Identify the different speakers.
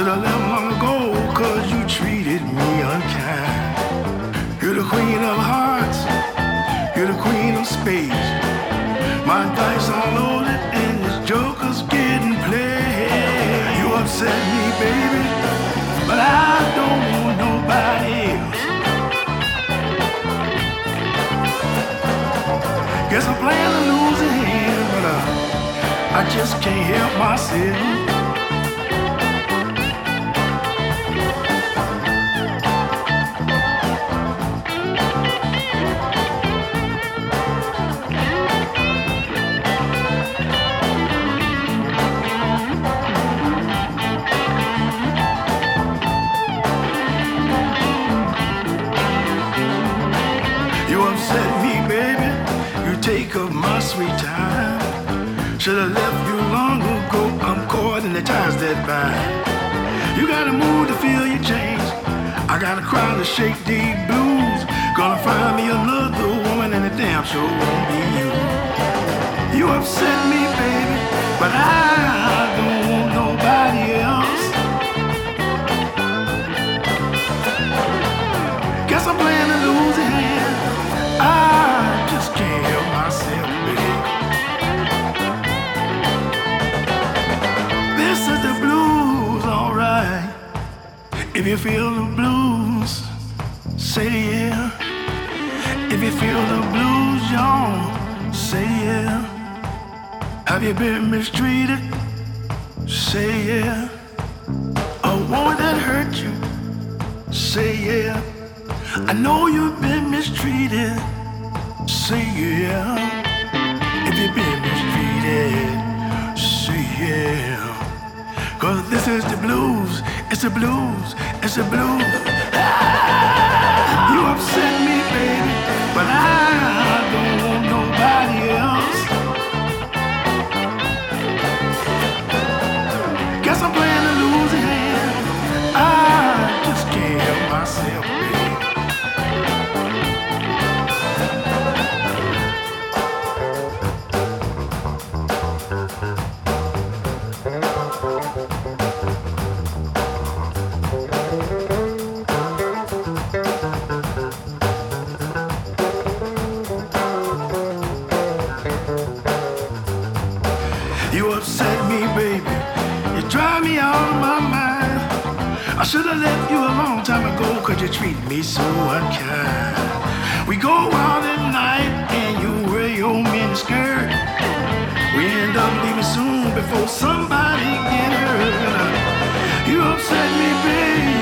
Speaker 1: Should've left long ago, cause you treated me unkind. You're the queen of hearts, you're the queen of spades. My dice are loaded and this joker's getting played. You upset me, baby, but I don't want nobody else. Guess I'm playing a losing hand, but I just can't help myself. You upset me, baby, you take up my sweet time. Should've left you long ago, I'm caught in the ties that bind. You got a mood to feel your change, I got a crowd to shake these blues. Gonna find me another woman and the damn sure won't be you. You upset me, baby, but I don't want nobody else. Guess I'm playing a losing hand, I just can't help myself, baby. This is the blues, alright. If you feel the blues, say yeah. If you feel the blues, y'all, say yeah. Have you been mistreated? Say yeah. A woman that hurt you? Say yeah. I know you've been mistreated. Say yeah. If you've been mistreated, say yeah. Cause this is the blues, it's the blues, it's the blues. You upset me, baby, but I don't want nobody else. Guess I'm playing a losing hand, I just can't help myself, baby. You upset me, baby, you drive me out of my mind. I should've left you a long time ago, cause you treat me so unkind. We go out at night and you wear your mini skirt. We end up leaving soon before somebody get hurt. You upset me, baby,